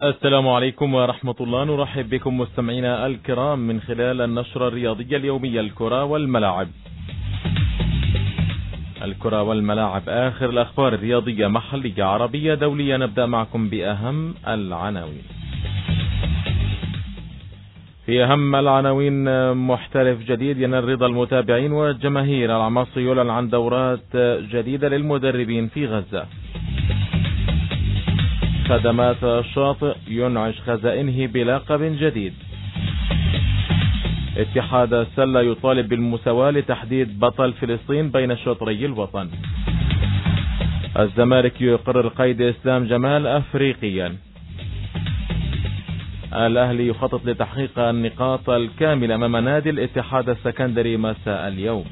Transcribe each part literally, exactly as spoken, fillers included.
السلام عليكم ورحمة الله. نرحب بكم مستمعينا الكرام من خلال النشرة الرياضية اليومية الكرة والملاعب. الكرة والملاعب، آخر الأخبار الرياضية محلية عربية دولية. نبدأ معكم بأهم العناوين. في أهم العناوين: محترف جديد ينال رضا المتابعين والجماهير. العماصي يعلن عن دورات جديدة للمدربين في غزة. خدمات الشاطئ ينعش خزائنه بلقب جديد. اتحاد السلة يطالب بالمساواة لتحديد بطل فلسطين بين شطري الوطن. الزمالك يقرر قيد إسلام جمال أفريقيا. الأهلي يخطط لتحقيق النقاط الكاملة أمام نادي الاتحاد السكندري مساء اليوم.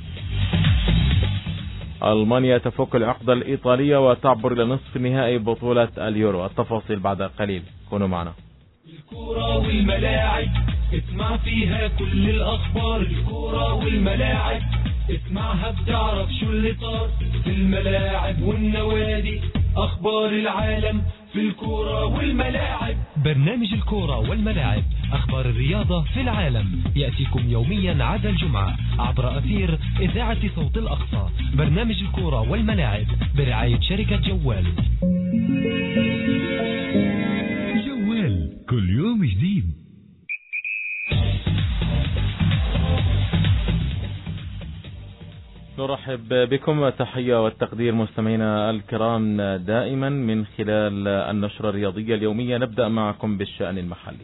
ألمانيا تفك العقدة الإيطالية وتعبر إلى نصف نهائي بطولة اليورو. التفاصيل بعد قليل، كونوا معنا. الكرة والملاعب اسمع فيها كل الأخبار. الكرة والملاعب اسمعها بتعرف شو اللي صار في الملاعب والنوادي. أخبار العالم في الكرة والملاعب. برنامج الكرة والملاعب، أخبار الرياضة في العالم، يأتيكم يوميا عدا الجمعة عبر أثير إذاعة صوت الأقصى. برنامج الكرة والملاعب برعاية شركة جوال. جوال كل يوم جديد. نرحب بكم، تحية والتقدير مستمعينا الكرام دائما من خلال النشرة الرياضية اليومية. نبدأ معكم بالشأن المحلي.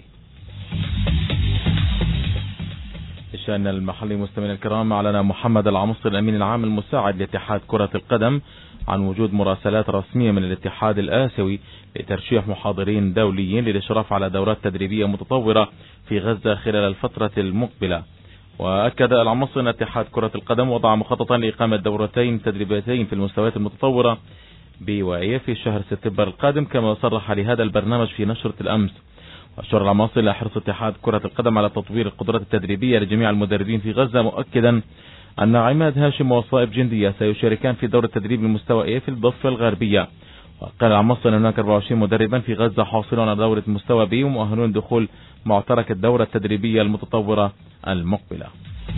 الشأن المحلي مستمعينا الكرام، أعلن محمد العمصي الأمين العام المساعد لاتحاد كرة القدم عن وجود مراسلات رسمية من الاتحاد الآسيوي لترشيح محاضرين دوليين للإشراف على دورات تدريبية متطورة في غزة خلال الفترة المقبلة. وأكد العمصي أن اتحاد كرة القدم وضع مخططا لإقامة دورتين تدريبيتين في المستويات المتطورة بوعية في شهر سبتمبر القادم، كما صرح لهذا البرنامج في نشرة الأمس. وأشار العمصي إلى حرص اتحاد كرة القدم على تطوير القدرات التدريبية لجميع المدربين في غزة، مؤكدا أن عماد هاشم وصائب جندية سيشاركان في دور التدريب المستوى إيه في الضفة الغربية. وقال العمصي أن هناك أربعة وعشرين مدربا في غزة حاصلون على دورة مستوى بي ومؤهلون دخول معترك الدورة التدريبية المتطورة المقبلة.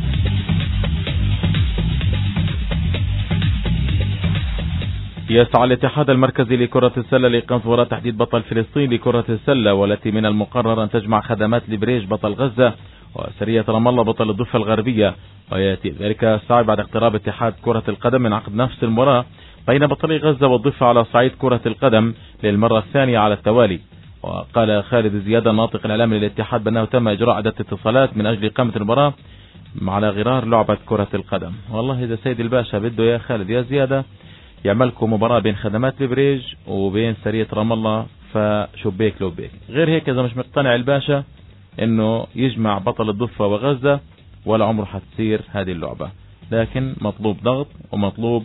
يسعى الاتحاد المركزي لكرة السلة لإقامة مباراة تحديد بطل فلسطين لكرة السلة، والتي من المقرر أن تجمع خدمات لبريج بطل غزة وسرية رام الله بطل الضفة الغربية. ويأتي ذلك الساعة بعد اقتراب اتحاد كرة القدم من عقد نفس المباراة بين بطلي غزة والضفة على صعيد كرة القدم للمرة الثانية على التوالي. وقال خالد زيادة الناطق الإعلامي للاتحاد بأنه تم إجراء عدة اتصالات من أجل إقامة المباراة على غرار لعبة كرة القدم. والله إذا سيد الباشا بده يا خالد يا زيادة يعملكم مباراة بين خدمات البريج وبين سرية رام الله، فشبيك لو بيك. غير هيك إذا مش مقتنع الباشا إنه يجمع بطل الضفة وغزة ولا عمره حتصير هذه اللعبة. لكن مطلوب ضغط ومطلوب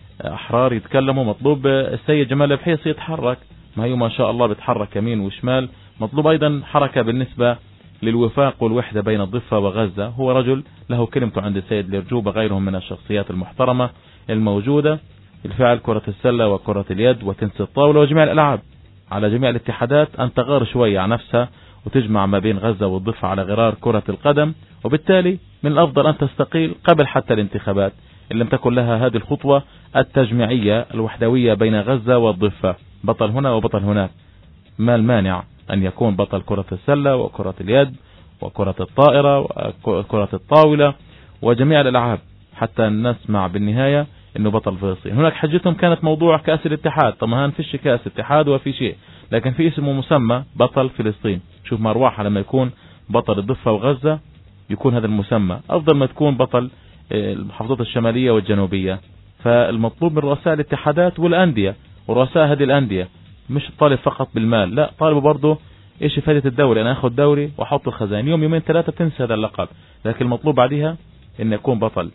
أحرار يتكلموا، مطلوب السيد جمال البحيص يتحرك، ما هي ما شاء الله بتحرك يمين وشمال. مطلوب أيضا حركة بالنسبة للوفاق والوحدة بين الضفة وغزة. هو رجل له كلمته عند السيد الرجوب وغيرهم من الشخصيات المحترمة الموجودة. الفعل كرة السلة وكرة اليد وتنس الطاولة وجميع الألعاب، على جميع الاتحادات أن تغار شوية عن نفسها وتجمع ما بين غزة والضفة على غرار كرة القدم. وبالتالي من الأفضل أن تستقيل قبل حتى الانتخابات إن لم تكن لها هذه الخطوة التجميعية الوحدوية بين غزة والضفة، بطل هنا وبطل هناك. ما المانع أن يكون بطل كرة السلة وكرة اليد وكرة الطائرة وكرة الطاولة وجميع الألعاب حتى نسمع بالنهاية إنه بطل فلسطين. هناك حجتهم كانت موضوع كأس الاتحاد، طبعا ما فيش كأس اتحاد وفي شيء، لكن في اسمه مسمى بطل فلسطين. شوف مروحة لما يكون بطل الضفة وغزة يكون هذا المسمى أفضل ما تكون بطل المحافظات الشمالية والجنوبية. فالمطلوب من رؤساء الاتحادات والأندية ورؤساء هذه الأندية مش طالب فقط بالمال، لا طالبوا برضه إيش فائدة الدوري. أنا أخذ دوري وأحط الخزائن يوم يومين ثلاثة تنسى هذا اللقب، لكن المطلوب بعدها إن يكون بطل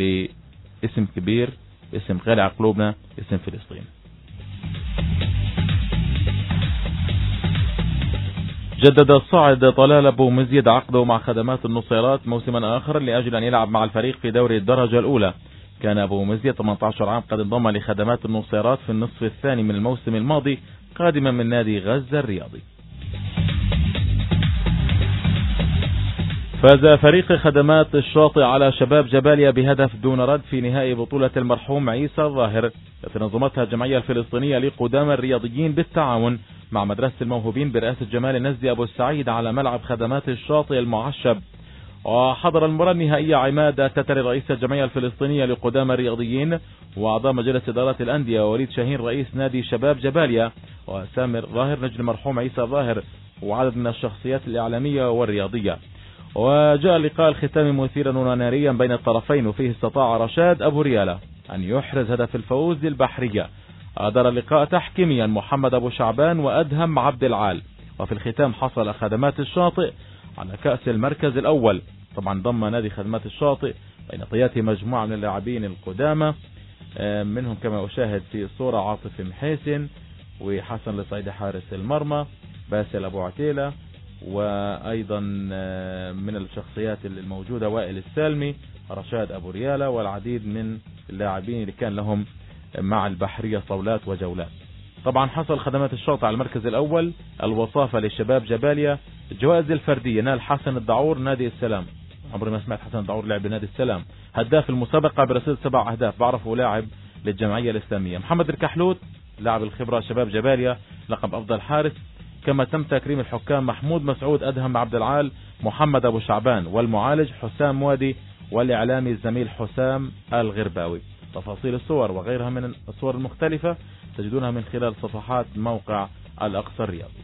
لاسم كبير، اسم غالي على قلوبنا، اسم فلسطين. جدد الصاعد طلال أبو مزيد عقده مع خدمات النصيرات موسما آخر لأجل أن يلعب مع الفريق في دوري الدرجة الأولى. كان أبو مزيد ثمانية عشر عام قد انضم لخدمات النصيرات في النصف الثاني من الموسم الماضي قادما من نادي غزة الرياضي. فاز فريق خدمات الشاطئ على شباب جباليا بهدف دون رد في نهائي بطولة المرحوم عيسى الظاهر التي نظمتها الجمعية الفلسطينية لقدامى الرياضيين بالتعاون مع مدرسة الموهوبين برئاسة جمال النزدي أبو السعيد على ملعب خدمات الشاطئ المعشب. وحضر المباراة النهائية عماد تتري رئيس الجمعية الفلسطينية لقدامى الرياضيين وأعضاء مجلس إدارة الأندية ووليد شاهين رئيس نادي شباب جباليا وسامر ظاهر نجل المرحوم عيسى ظاهر وعدد من الشخصيات الإعلامية والرياضية. وجاء اللقاء الختامي مثيرا وناريا بين الطرفين وفيه استطاع رشاد أبو ريالة أن يحرز هدف الفوز للبحرية. أدار اللقاء تحكيميا محمد أبو شعبان وأدهم عبد العال. وفي الختام حصل خدمات الشاطئ على كأس المركز الأول. طبعا ضم نادي خدمات الشاطئ بين قيادته مجموعة من اللاعبين القدامى منهم كما أشاهد في الصورة عاطف محيسن وحسن الصعيدي حارس المرمى باسل أبو عتيلة وأيضا من الشخصيات الموجودة وائل السالمي رشاد أبو ريالة والعديد من اللاعبين اللي كان لهم مع البحرية صولات وجولات. طبعا حصل خدمات الشاطئ على المركز الأول الوصافة للشباب جباليا. الجوائز الفردية نال حسن الدعور نادي السلام. عمري ما سمعت حسن الدعور لعب بنادي السلام. هداف المسابقة برصيد سبع أهداف بعرفه لاعب للجمعية الإسلامية. محمد الكحلوت لاعب الخبرة شباب جباليا لقب أفضل حارس. كما تم تكريم الحكام محمود مسعود أدهم عبد العال محمد أبو شعبان والمعالج حسام وادي والإعلامي الزميل حسام الغرباوي. تفاصيل الصور وغيرها من الصور المختلفة تجدونها من خلال صفحات موقع الأقصى الرياضي.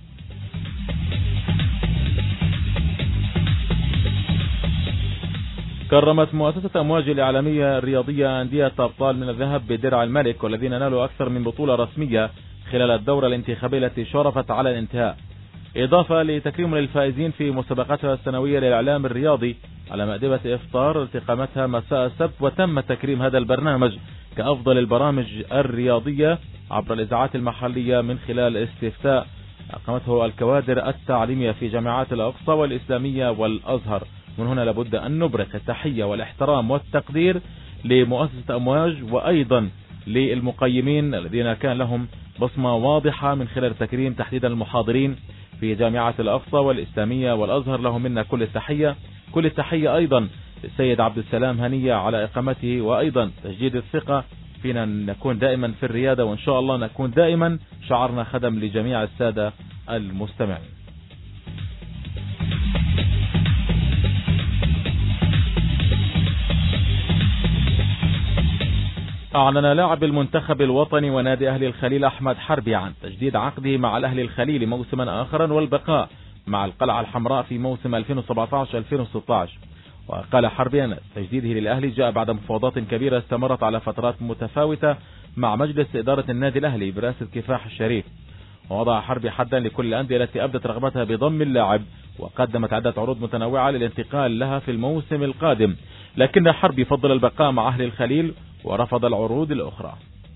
كرمت مؤسسة أمواج الإعلامية الرياضية أندية أبطال من الذهب بدرع الملك والذين نالوا أكثر من بطولة رسمية خلال الدورة الانتخابية التي شرفت على الانتهاء، إضافة لتكريم للفائزين في مسابقتها السنوية للإعلام الرياضي على مأدبة إفطار التقامتها مساء السبت. وتم تكريم هذا البرنامج كأفضل البرامج الرياضية عبر الإذاعات المحلية من خلال استفتاء أقامته الكوادر التعليمية في جامعات الأقصى والإسلامية والأزهر. من هنا لابد أن نبرك التحية والاحترام والتقدير لمؤسسة أمواج وأيضا للمقيمين الذين كان لهم بصمة واضحة من خلال تكريم تحديدا المحاضرين في جامعات الأقصى والإسلامية والأزهر. لهم منا كل التحية. كل التحية أيضا للسيد عبد السلام هنية على إقامته وأيضا تجديد الثقة فينا نكون دائما في الريادة وإن شاء الله نكون دائما شعرنا خدم لجميع السادة المستمعين. أعلن لاعب المنتخب الوطني ونادي أهلي الخليل أحمد حربي عن تجديد عقده مع الأهلي الخليلي موسما آخرا والبقاء مع القلعة الحمراء في موسم ألفين وسبعة عشر ألفين وستة عشر. وقال حربي أن تجديده للأهلي جاء بعد مفاوضات كبيرة استمرت على فترات متفاوتة مع مجلس إدارة النادي الأهلي برئاسة كفاح الشريف. ووضع حربي حدا لكل الأندية التي أبدت رغبتها بضم اللاعب وقدمت عدة عروض متنوعة للانتقال لها في الموسم القادم، لكن حربي فضل البقاء مع أهلي الخليل ورفض العروض الأخرى.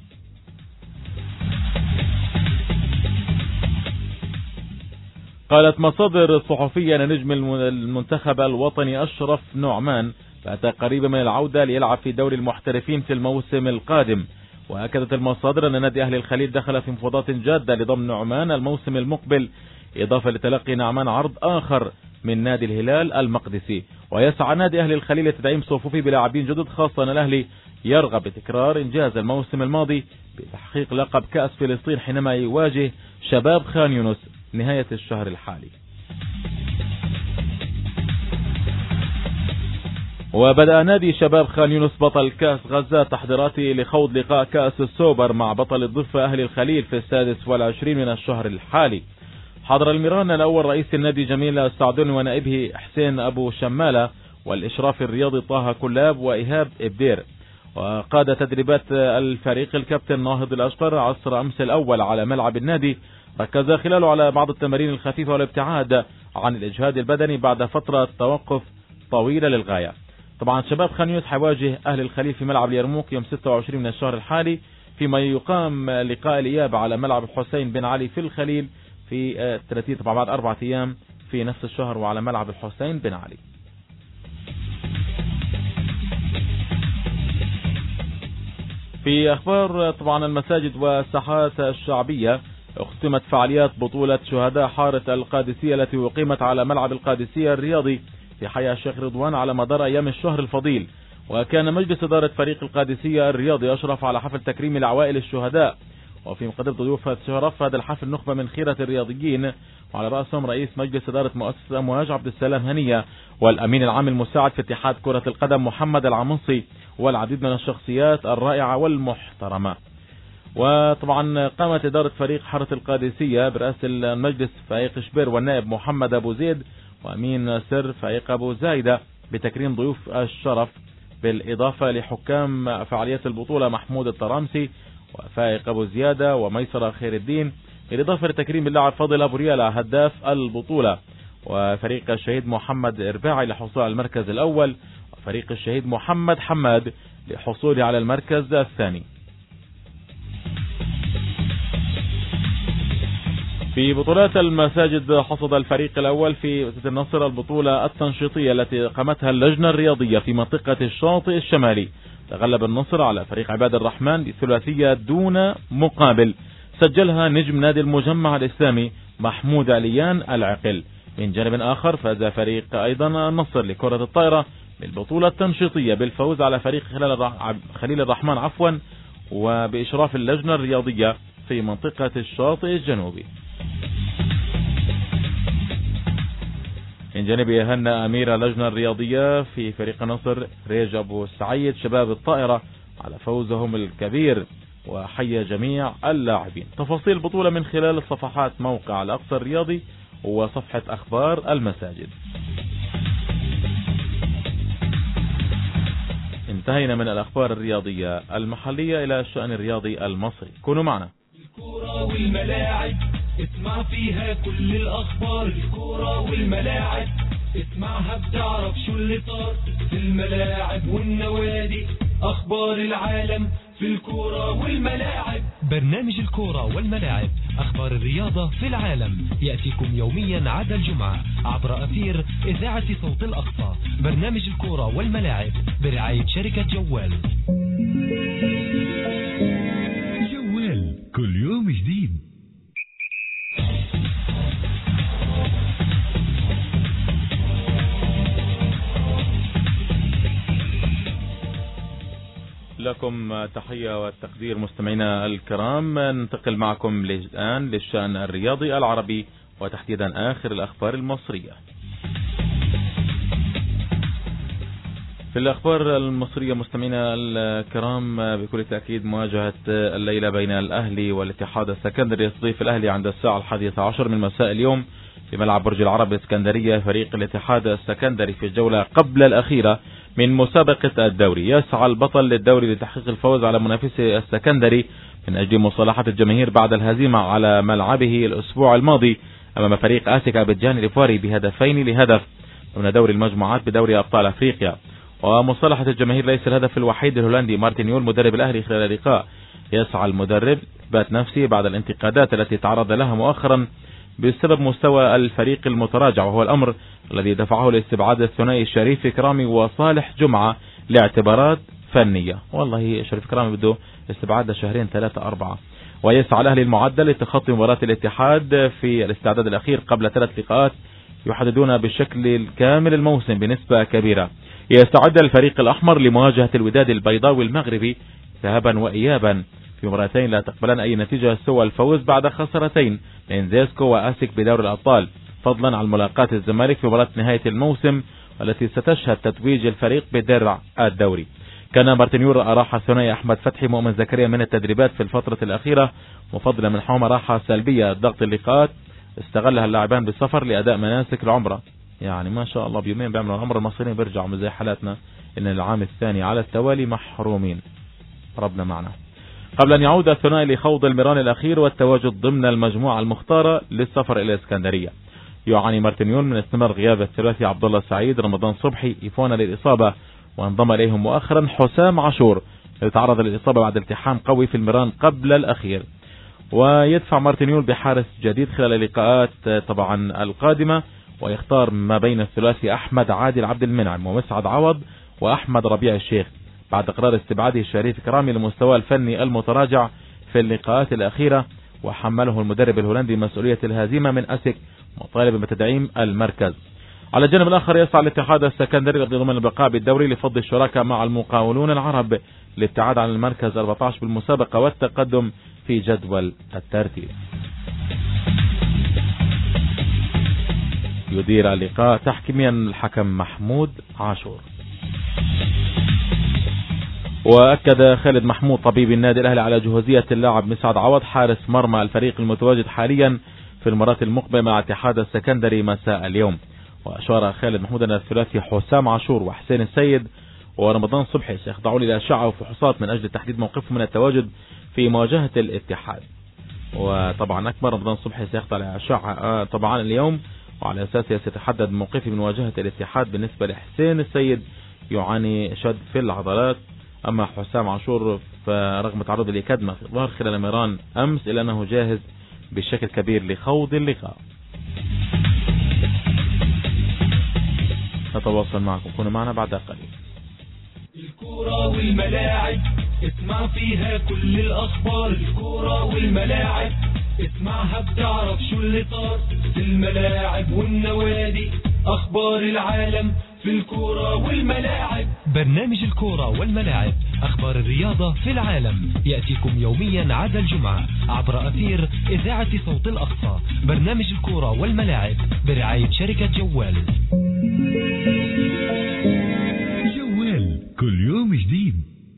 قالت مصادر صحفية أن نجم المنتخب الوطني أشرف نعمان فأتى قريبا من العودة ليلعب في دوري المحترفين في الموسم القادم. وأكدت المصادر أن نادي أهلي الخليل دخل في مفاوضات جادة لضم نعمان الموسم المقبل، إضافة لتلقي نعمان عرض آخر من نادي الهلال المقدسي. ويسعى نادي أهلي الخليل لتدعيم صفوفه بلاعبين جدد، خاصة أن الأهلي يرغب بتكرار إنجاز الموسم الماضي بتحقيق لقب كأس فلسطين حينما يواجه شباب خان يونس نهاية الشهر الحالي. وبدأ نادي شباب خان يونس بطل كأس غزة تحضيراته لخوض لقاء كأس السوبر مع بطل الضفة أهلي الخليل في السادس والعشرين من الشهر الحالي. حضر المران الأول رئيس النادي جميل السعدوني ونائبه حسين أبو شمالة والإشراف الرياضي طه كلاب وإيهاب إبدير. وقاد تدريبات الفريق الكابتن ناهض الأشقر عصر أمس الأول على ملعب النادي، ركز خلاله على بعض التمارين الخفيفة والابتعاد عن الإجهاد البدني بعد فترة توقف طويلة للغاية. طبعا شباب خان يونس حيواجه أهل الخليل في ملعب اليرموك يوم ستة وعشرين من الشهر الحالي، فيما يقام لقاء الإياب على ملعب الحسين بن علي في الخليل في ثلاثين طبعا بعد أربعة أيام في نفس الشهر وعلى ملعب الحسين بن علي. في أخبار طبعا المساجد والساحات الشعبية، اختتمت فعاليات بطولة شهداء حارة القادسية التي أقيمت على ملعب القادسية الرياضي في حي الشيخ رضوان على مدار أيام الشهر الفضيل. وكان مجلس إدارة فريق القادسية الرياضي أشرف على حفل تكريم لعوائل الشهداء، وفي مقدمة ضيوف شرف هذا الحفل نخبة من خيرة الرياضيين، وعلى رأسهم رئيس مجلس إدارة مؤسسة أمواج عبد السلام هنية، والأمين العام المساعد في اتحاد كرة القدم محمد العمنصي، والعديد من الشخصيات الرائعة والمحترمة. وطبعا قامت إدارة فريق حارة القادسية برئاسة المجلس فايق شبير والنائب محمد أبو زيد وأمين سر فايق أبو زايدة بتكريم ضيوف الشرف، بالإضافة لحكام فعالية البطولة محمود الطرامسي وفائق أبو زيادة وميسرة خير الدين، بالإضافة لتكريم اللاعب فاضل أبو ريالة هداف البطولة، وفريق الشهيد محمد إرباعي لحصول على المركز الأول، وفريق الشهيد محمد حماد لحصوله على المركز الثاني. في بطولات المساجد حصد الفريق الأول في مدينة النصر البطولة التنشيطية التي قامتها اللجنة الرياضية في منطقة الشاطئ الشمالي. تغلب النصر على فريق عباد الرحمن بثلاثية دون مقابل، سجلها نجم نادي المجمع الإسلامي محمود عليان العقل. من جانب آخر فاز فريق أيضا النصر لكرة الطائرة بالبطولة التنشيطية بالفوز على فريق خليل الرحمن عفوا وبإشراف اللجنة الرياضية في منطقة الشاطئ الجنوبي. من جانب هنا أمير اللجنة الرياضية في فريق النصر ريج أبو سعيد شباب الطائرة على فوزهم الكبير، وحيا جميع اللاعبين. تفاصيل البطولة من خلال صفحات موقع الأقصى الرياضي وصفحة أخبار المساجد. انتهينا من الأخبار الرياضية المحلية إلى الشأن الرياضي المصري. كونوا معنا. الكرة والملاعب اسمع فيها كل الأخبار، الكرة والملاعب اسمعها بتعرف شو اللي صار في الملاعب والنوادي، أخبار العالم في الكرة والملاعب. برنامج الكرة والملاعب أخبار الرياضة في العالم يأتيكم يوميا عدا الجمعة عبر أثير إذاعة صوت الأقصى. برنامج الكرة والملاعب برعاية شركة جوال. جوال كل يوم جديد. لكم تحية والتقدير مستمعينا الكرام. ننتقل معكم الآن للشأن الرياضي العربي وتحديدا آخر الأخبار المصرية. في الأخبار المصرية مستمعينا الكرام بكل تأكيد مواجهة الليلة بين الأهلي والاتحاد السكندري. يستضيف الأهلي عند الساعة الحادية عشر من مساء اليوم في ملعب برج العرب اسكندرية فريق الاتحاد السكندري في الجولة قبل الأخيرة من مسابقة الدوري. يسعى البطل للدوري لتحقيق الفوز على منافسه السكندري من أجل مصالحة الجماهير بعد الهزيمة على ملعبه الأسبوع الماضي أمام فريق آسك أبيجان الإيفواري بهدفين لهدف من دوري المجموعات بدوري أبطال أفريقيا. ومصالحة الجماهير ليس الهدف الوحيد. الهولندي مارتن يول مدرب الأهلي خلال اللقاء يسعى المدرب إثبات نفسه بعد الانتقادات التي تعرض لها مؤخرا بسبب مستوى الفريق المتراجع، وهو الأمر الذي دفعه لاستبعاد الثنائي الشريف كرامي وصالح جمعة لاعتبارات فنية. والله شريف كرامي بده استبعاد شهرين ثلاثة أربعة. ويسعى الأهلي المعدل لتخطي مباراة الاتحاد في الاستعداد الأخير قبل ثلاث لقاءات يحددون بالشكل الكامل الموسم بنسبة كبيرة. يستعد الفريق الأحمر لمواجهة الوداد البيضاوي المغربي ذهابا وإيابا في مباراتين لا تقبلان أي نتيجة سوى الفوز بعد خسارتين من زيسكو وآسك بدور الأبطال، فضلا عن ملاقاة الزمالك في مباراة نهاية الموسم التي ستشهد تتويج الفريق بدرع الدوري. كان مارتن يول أراح الثنائي أحمد فتحي مؤمن زكريا من التدريبات في الفترة الأخيرة مفضلا من حوم راحة سلبية ضغط اللقاءات استغلها اللاعبان بالسفر لأداء مناسك العمرة. يعني ما شاء الله بيومين بيعملوا العمرة، المصريين بيرجعوا زي حالاتنا إن العام الثاني على التوالي محرومين. ربنا معنا. قبل أن يعود الثنائي لخوض المران الأخير والتواجد ضمن المجموعة المختارة للسفر إلى اسكندرية. يعاني مارتن يول من استمرار غياب الثلاثي عبد الله السعيد رمضان صبحي يفون للإصابة، وانضم إليهم مؤخرا حسام عاشور يتعرض للإصابة بعد التحام قوي في المران قبل الأخير. ويدفع مارتن يول بحارس جديد خلال اللقاءات طبعا القادمة، ويختار ما بين الثلاثي أحمد عادل عبد المنعم ومسعد عوض وأحمد ربيع الشيخ بعد قرار استبعاده الشريف كرامي للمستوى الفني المتراجع في اللقاءات الأخيرة. وحمله المدرب الهولندي مسؤولية الهزيمة من أسك مطالبا بتدعيم المركز. على الجانب الآخر يسعى الاتحاد السكندري لضمان البقاء بالدوري لفض الشراكة مع المقاولون العرب للابتعاد عن المركز أربعة عشر بالمسابقة والتقدم في جدول الترتيب. يدير اللقاء تحكيميا الحكم محمود عاشور. وأكد خالد محمود طبيب النادي الأهلي على جهوزية اللاعب مسعد عوض حارس مرمى الفريق المتواجد حاليا في المباراة المقبلة مع الاتحاد السكندري مساء اليوم. وأشار خالد محمود أن الثلاثي حسام عاشور وحسين السيد ورمضان صبحي سيخضعون إلى أشعة وفحوصات من أجل تحديد موقفهم من التواجد في مواجهة الاتحاد. وطبعا أكبر رمضان صبحي سيخضع لأشعة طبعا اليوم، وعلى أساسها سيتحدد موقفه من مواجهة الاتحاد. بالنسبة لحسين السيد يعاني شد في العضلات، أما حسام عاشور فرغم تعرضه لكدمة في الظهر خلال ميران أمس إلا أنه جاهز بشكل كبير لخوض اللقاء. نتواصل معكم، كونوا معنا بعد قليل. الكورة والملاعب اسمع فيها كل الأخبار. الكورة والملاعب اسمعها بتعرف شو اللي صار في الملاعب والنوادي. أخبار العالم في الكورة والملاعب. برنامج الكورة والملاعب، أخبار الرياضة في العالم، يأتيكم يوميا عدا الجمعة عبر أثير إذاعة صوت الأقصى. برنامج الكورة والملاعب برعاية شركة جوال. جوال كل يوم جديد.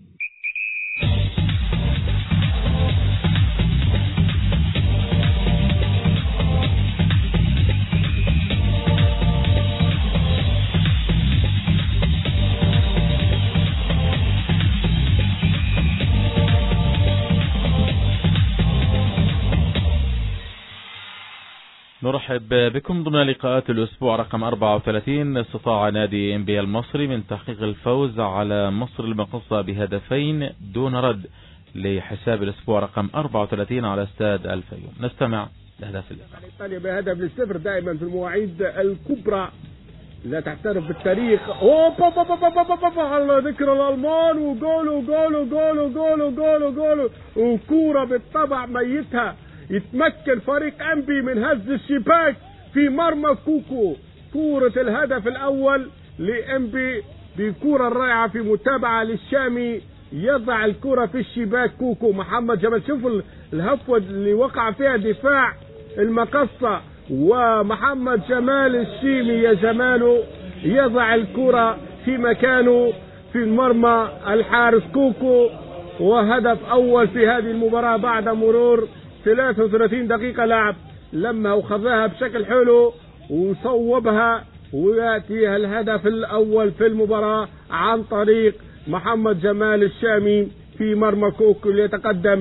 نرحب بكم ضمن لقاءات الأسبوع رقم أربعة وثلاثين. استطاع نادي إنبي المصري من تحقيق الفوز على مصر المقصة بهدفين دون رد لحساب الأسبوع رقم أربعة وثلاثين على استاد الفيوم. نستمع لأهداف اللقاء. إيطاليا بهدف للصفر دائما في المواعيد الكبرى لا تحترف بالتاريخ. اوبا على ذكر الألمان، وجول وجول وجول وجول وجول وجول وكورة بالطبع ميتها. يتمكن فريق انبي من هز الشباك في مرمى كوكو. كورة الهدف الاول لانبي بكورة رائعة في متابعة للشامي، يضع الكرة في الشباك كوكو. محمد جمال، شوفوا الهفوة اللي وقع فيها دفاع المقصة، ومحمد جمال الشيمي يا جماله يضع الكرة في مكانه في المرمى الحارس كوكو. وهدف اول في هذه المباراة بعد مرور ثلاثة وثلاثين دقيقة لعب. لما وخذها بشكل حلو وصوبها، ويأتي الهدف الأول في المباراة عن طريق محمد جمال الشامي في مرمى كوكو اللي يتقدم.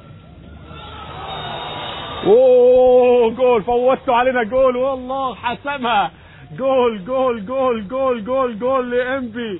اوه جول، فوتوا علينا جول والله حسمها. جول جول جول جول جول جول لإنبي.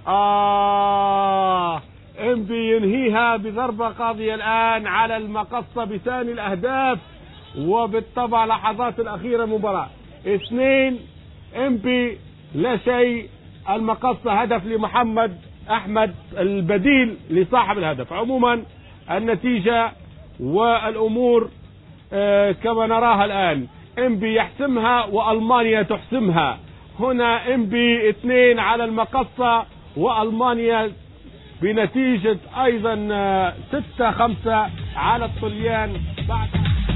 آه انبي ينهيها بضربة قاضية الآن على المقصة بثاني الأهداف. وبالطبع لحظات الأخيرة مباراة اثنين انبي لا شيء. المقصة هدف لمحمد أحمد البديل لصاحب الهدف. عموما النتيجة والأمور آه كما نراها الآن، انبي يحسمها وألمانيا تحسمها. هنا انبي اثنين على المقصة وألمانيا بنتيجة ايضا ستة خمسة على الطليان. بعد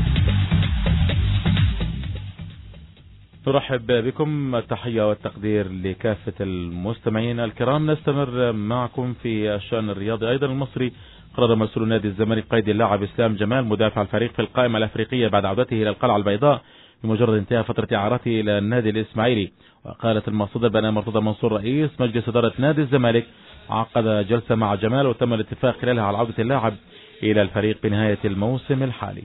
نرحب بكم، التحية والتقدير لكافة المستمعين الكرام. نستمر معكم في الشأن الرياضي ايضا المصري. قرر مسؤول نادي الزمالك قيد اللاعب اسلام جمال مدافع الفريق في القائمة الافريقية بعد عودته الى القلعة البيضاء بمجرد انتهاء فترة اعارته الى النادي الاسماعيلي. وقالت المصادر بأن مرتضى منصور رئيس مجلس إدارة نادي الزمالك عقد جلسة مع جمال وتم الاتفاق خلالها على عودة اللاعب إلى الفريق بنهاية الموسم الحالي.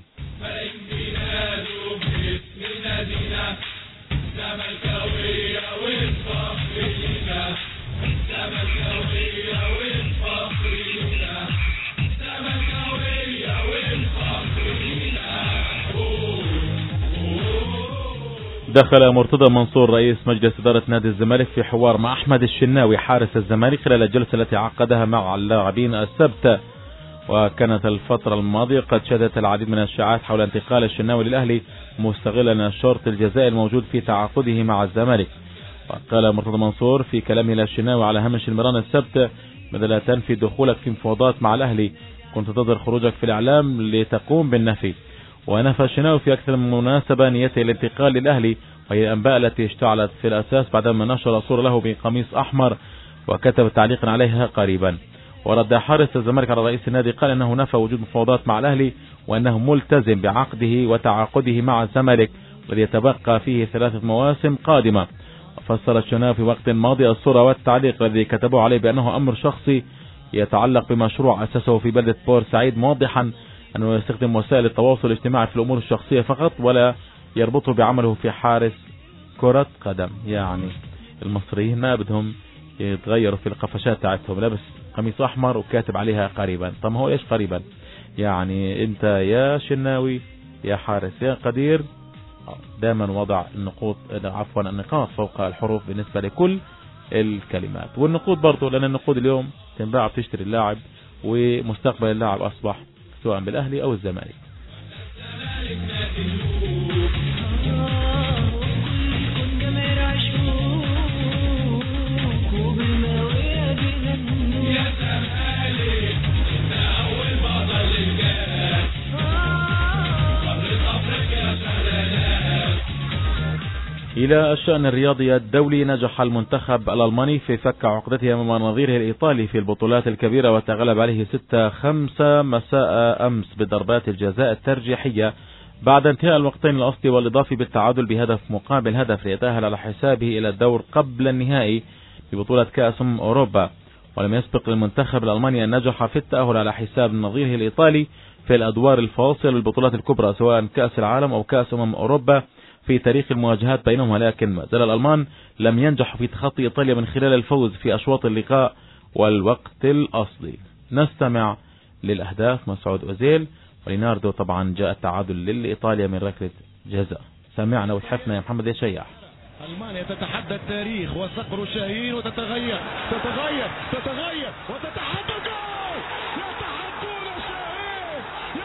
دخل مرتضى منصور رئيس مجلس إدارة نادي الزمالك في حوار مع أحمد الشناوي حارس الزمالك خلال الجلسة التي عقدها مع اللاعبين السبت. وكانت الفترة الماضية قد شهدت العديد من الشائعات حول انتقال الشناوي للأهلي مستغلا الشرط الجزائي الموجود في تعاقده مع الزمالك. وقال مرتضى منصور في كلامه للشناوي على هامش المران السبت: بدل لا تنفي دخولك في مفاوضات مع الأهلي، كنت تنتظر خروجك في الإعلام لتقوم بالنفي. ونفى الشناوي في أكثر من مناسبة نيته الانتقال للأهلي، وهي الأنباء التي اشتعلت في الأساس بعدما نشر صورة له بقميص أحمر وكتب تعليقا عليها قريبا. ورد حارس الزمالك على رئيس النادي، قال انه نفى وجود مفاوضات مع الأهلي وانه ملتزم بعقده وتعاقده مع الزمالك والذي يتبقى فيه ثلاثة مواسم قادمة. وفسر الشناوي في وقت ماضي الصورة والتعليق الذي كتبوا عليه بأنه أمر شخصي يتعلق بمشروع أسسه في بلدة بورسعيد، موضحا أنه يستخدم وسائل التواصل الاجتماعي في الأمور الشخصية فقط ولا يربطه بعمله في حارس كرة قدم. يعني المصريين ما بدهم يتغيروا في القفشات تاعتهم، لابس قميص أحمر وكاتب عليها قريبا. طب هو إيش قريبا؟ يعني أنت يا شناوي يا حارس يا قدير دائما وضع النقوط عفوا النقاط فوق الحروف بالنسبة لكل الكلمات، والنقود برضو، لأن النقود اليوم تنباع بتشتري اللاعب، ومستقبل اللاعب أصبح سواء بالأهلي أو الزمالك. إلى الشأن الرياضي الدولي، نجح المنتخب الألماني في فك عقدته أمام نظيره الإيطالي في البطولات الكبيرة وتغلب عليه ستة خمسة مساء أمس بضربات الجزاء الترجيحية بعد انتهاء الوقتين الأصلي والإضافي بالتعادل بهدف مقابل هدف، ليتأهل على حسابه إلى الدور قبل النهائي في بطولة كأس أمم أوروبا. ولم يسبق للمنتخب الألماني أن نجح في التأهل على حساب نظيره الإيطالي في الأدوار الفاصلة للبطولات الكبرى سواء كأس العالم أو كأس أمم أوروبا في تاريخ المواجهات بينهم، ولكن ما زال الألمان لم ينجحوا في تخطي إيطاليا من خلال الفوز في أشواط اللقاء والوقت الأصلي. نستمع للأهداف. مسعود أوزيل وليناردو، طبعا جاء التعادل لإيطاليا من ركلة جزاء. سمعنا وتحفنا يا محمد يا شياح. ألمانيا تتحدى التاريخ وصقر شاهين وتتغير تتغير تتغير وتتحدى جول. يتحدون شاهين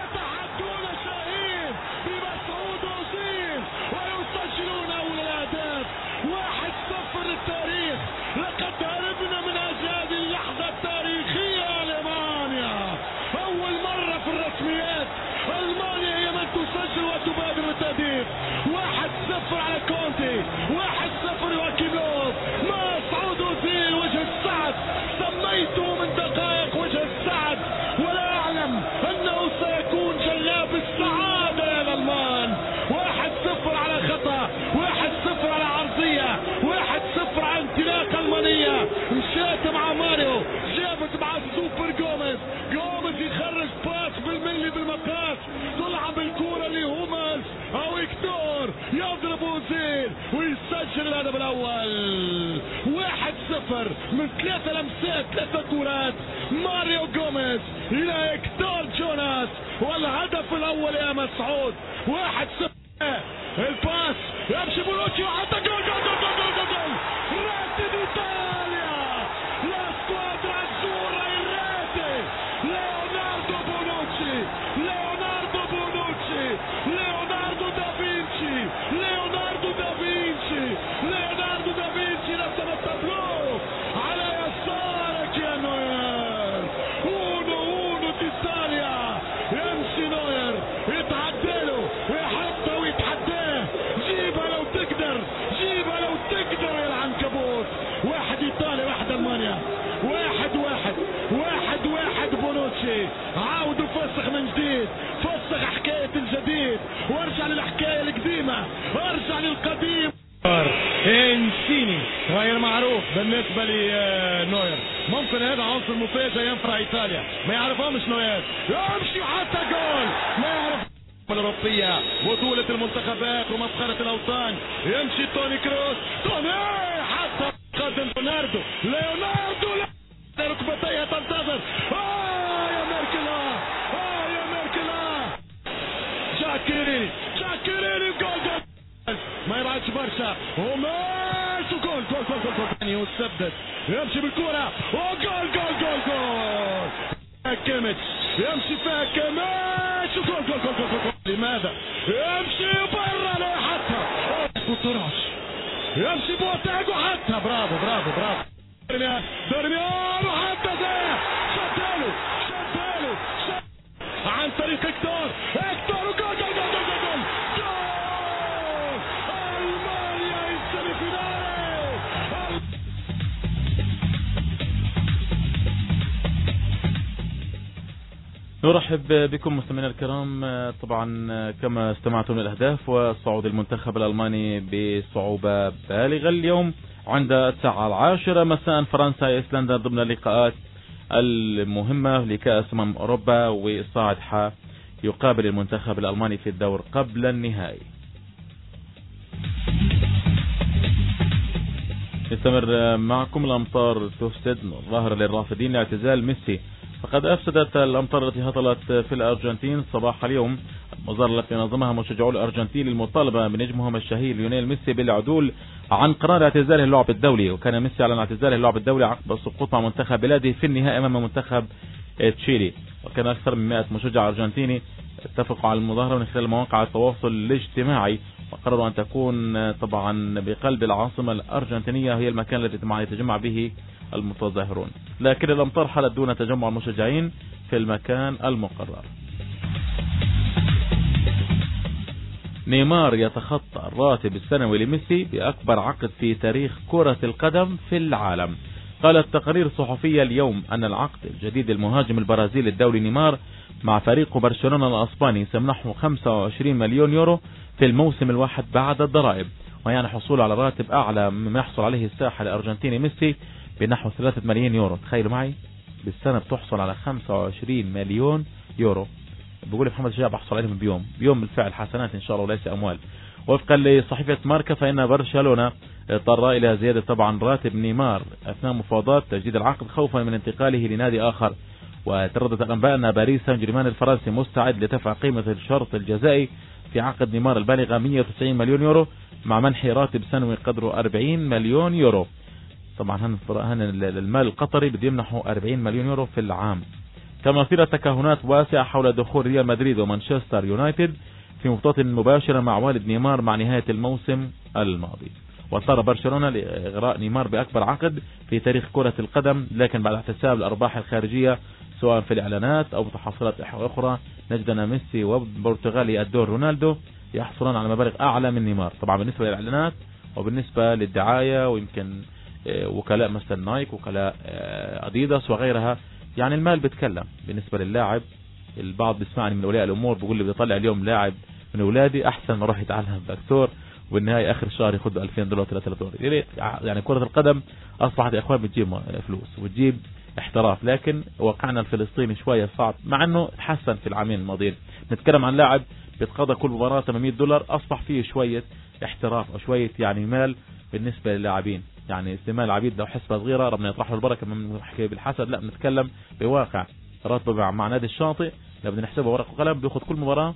يتحدون شاهين بمسعود أوزيل ويسجلون أول الأهداف. واحد صفر للتاريخ. لقد هربنا من أجل هذه اللحظة التاريخية. ألمانيا أول مرة في الرسميات ألمانيا هي من تسجل وتبادر التهديف. واحد صفر على كونتي، واحد صفر وكيلوف. مسعود أوزيل وجه السعد، سميته من دقائق وجه السعد ولا أعلم أنه سيكون جلاب السعادة يا الألمان. واحد صفر على خطأ، واحد صفر على عرضية، واحد صفر على انطلاقة ألمانية. مشيت مع ماريو، جابت مع السوبر جوميز. جوميز يخرج باس بالملي بالمقاس، تلعب الكورة لهومز أو إكتور، يضرب أوزيل ويسجل الهدف الأول. واحد صفر من ثلاثة لمسات ثلاثة كورات. ماريو جوميز إلى إكتور جوناس والهدف الأول يا مسعود. واحد صفر. الباس يمشي بونوتشي وحتى جول جول جول جول جول جول. ريتي d'Italia، لا سكوادرا azzurra in rete. ليوناردو بونوتشي، ليوناردو بونوتشي، ليوناردو دافينشي، ليوناردو دافينشي، ليوناردو دافينشي رسم التابلو على يسارك يا نوير. اونو اونو d'Italia. يمشي نوير يتعدله ويحطه ويتحداه. جيبها لو تقدر، جيبها لو تقدر يا العنكبوت. واحد ايطاليا واحد المانيا. واحد واحد واحد واحد. بونوتشي عاود وفسخ من جديد، فسخ حكاية الجديد وارجع للحكاية القديمة، ارجع للقديم. انسيني غير معروف بالنسبة لنوير. ممكن هذا عنصر مفاجئ ينفع ايطاليا، ما يعرفهمش نوير. يمشي حتى جول. ما يعرف الأوروبية بطولة المنتخبات ومفخرة الأوطان. يمشي توني كروس، توني حتى قدم ليوناردو. ليوناردو ركبتيها تنتظر. آه يا ميركلا، آه يا ميركلا. شاكيري شاكيري جول جول. ما يبعدش برشا وماش وجول جول جول جول جول. يسدد يمشي بالكرة وجول جول جول جول. كيميتش يمشي فيها كيميتش وجول جول جول جول. لماذا؟ يمشي برا لا حتى. بوتراش يمشي بوتيج وحتى برافو برافو برافو دارميان وحتى زيه شتالو شتالو عن طريق هكتور هكتور وجول جول جول جول جول جول ألمانيا السيمي فينال. نرحب بكم مستمعينا الكرام. طبعا كما استمعتم للأهداف، وصعود المنتخب الألماني بصعوبة بالغة اليوم عند الساعة العاشرة مساء فرنسا ايسلندا ضمن اللقاءات المهمة لكأس أمم أوروبا، والصاعد ح يقابل المنتخب الألماني في الدور قبل النهائي. نستمر معكم. الأمطار تفسد ظاهرة للرافدين لاعتزال ميسي. فقد أفسدت الأمطار التي هطلت في الأرجنتين صباح اليوم المظاهرة التي نظمها مشجعو الأرجنتين للمطالبة بنجمهم الشهير ليونيل ميسي بالعدول عن قرار اعتزاله اللعب الدولي. وكان ميسي على اعتزاله اللعب الدولي عقب السقوط مع منتخب بلاده في النهائي أمام منتخب تشيلي. وكان أكثر من مئة مشجع أرجنتيني اتفقوا على المظاهرة من خلال مواقع التواصل الاجتماعي، وقرروا أن تكون طبعا بقلب العاصمة الأرجنتينية هي المكان الذي يتجمع به المتظاهرون. لكن الأمطار حلت دون تجمع المشجعين في المكان المقرر. نيمار يتخطى الراتب السنوي لميسي بأكبر عقد في تاريخ كرة القدم في العالم. قالت تقارير صحفية اليوم أن العقد الجديد المهاجم البرازيلي الدولي نيمار مع فريق برشلونة الأسباني سمنحه خمسة وعشرين مليون يورو في الموسم الواحد بعد الضرائب، ويعني حصول على راتب أعلى مما يحصل عليه الساحل الأرجنتيني ميسي بنحو ثلاثة ملايين يورو. تخيلوا معي بالسنة بتحصل على خمسة وعشرين مليون يورو. بقول محمد شجاع بحصل عليهم بيوم بيوم بالفعل حسنات إن شاء الله وليس أموال. وفقا لصحيفة ماركا فإن برشلونة اضطر إلى زيادة طبعا راتب نيمار أثناء مفاوضات تجديد العقد خوفا من انتقاله لنادي آخر. وترددت الأنباء أن باريس سان جيرمان الفرنسي مستعد لدفع قيمة الشرط الجزائي في عقد نيمار البالغة مئة وتسعين مليون يورو مع منح راتب سنوي قدره أربعين مليون يورو. طبعا هن المال القطري بده يمنحوا أربعين مليون يورو في العام. كما صيرت تكهنات واسعة حول دخول ريال مدريد ومانشستر يونايتد في مفاوضات مباشرة مع والد نيمار مع نهاية الموسم الماضي. واضطر برشلونة لإغراء نيمار بأكبر عقد في تاريخ كرة القدم، لكن بعد احتساب الأرباح الخارجية سواء في الإعلانات أو تحصيلات أخرى نجد أن ميسي والبرتغالي الدور رونالدو يحصلون على مبالغ أعلى من نيمار. طبعا بالنسبة للإعلانات وبالنسبة للدعاية ويمكن وكلاء مثل نايك وكلاء أديداس وغيرها، يعني المال بيتكلم. بالنسبة للاعب البعض بيسمعني من أولياء الأمور بيقول لي بيطلع اليوم لاعب من أولادي أحسن ما روح يتعلم دكتور والنهاية آخر الشهر ياخد ألفين دولار ثلاثة دولار. يعني كرة القدم أصبحت يا إخوان بتجيب فلوس وتجيب احتراف، لكن واقعنا الفلسطيني شوية صعب مع أنه تحسن في العامين الماضيين. نتكلم عن لاعب بيتقاضى كل مباراة ثمانمئة دولار، أصبح فيه شوية احتراف أو شوية يعني مال بالنسبة للاعبين. يعني استعمال العبيد لو حسبة صغيرة ربنا يطرح له البركة من نحكي بالحسد، لا بنتكلم بواقع راتبه مع نادي الشاطئ لو بدنا نحسبها ورق وقلم بياخذ كل مباراة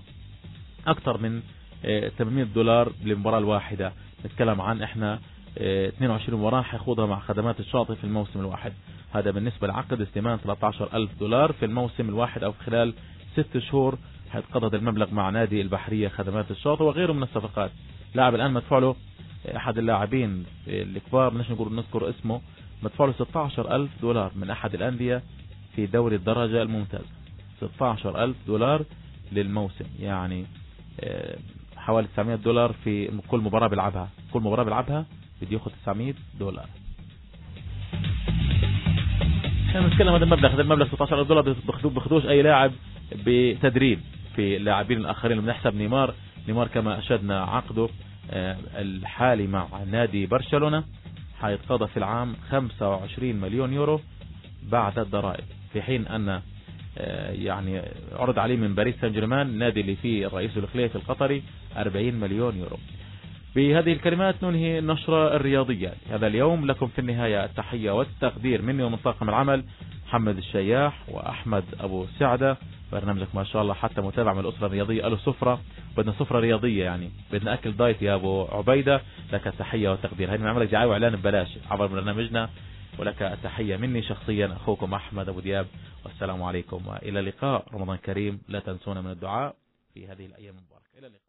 أكثر من ثمانمئة دولار للمباراة الواحدة. نتكلم عن احنا اثنين وعشرين مباراة حيخوضها مع خدمات الشاطئ في الموسم الواحد. هذا بالنسبة لعقد استثمار ثلاثة عشر ألف دولار في الموسم الواحد أو خلال ست شهور حيتقاضى المبلغ مع نادي البحرية خدمات الشاطئ وغيره من الصفقات. لاعب الآن مدفوع له أحد اللاعبين الكبار مش نقول نذكر اسمه مدفوع له ستة عشر ألف دولار من أحد الأندية في دوري الدرجة الممتازة. ستة عشر ألف دولار للموسم، يعني حوالي تسعمئة دولار في كل مباراة بيلعبها. كل مباراة بيلعبها بدي ياخذ تسعمئة دولار. احنا بنتكلم هذا المبلغ هذا المبلغ ستة عشر ألف دولار بياخذوش أي لاعب بتدريب في اللاعبين الآخرين. بنحسب نيمار نيمار كما أشدنا عقده الحالي مع نادي برشلونة حيتقاضى في العام خمسة وعشرين مليون يورو بعد الضرائب، في حين أن يعني عرض عليه من باريس سان جيرمان النادي اللي فيه الرئيس الخليفي القطري أربعين مليون يورو. بهذه الكلمات ننهي النشرة الرياضية هذا اليوم. لكم في النهاية التحية والتقدير مني ومن طاقم العمل محمد الشياح وأحمد أبو سعدة. برنامجك ما شاء الله حتى متابع من الأسرة الرياضية قالوا سفرة، بدنا سفرة رياضية يعني بدنا أكل دايت يا أبو عبيدة. لك التحية والتقدير. هاي نعمل لك دعاية وإعلان ببلاش عبر برنامجنا، ولك التحية مني شخصيا أخوكم أحمد أبو دياب، والسلام عليكم وإلى اللقاء. رمضان كريم، لا تنسونا من الدعاء في هذه الأيام المباركة. إلى اللقاء.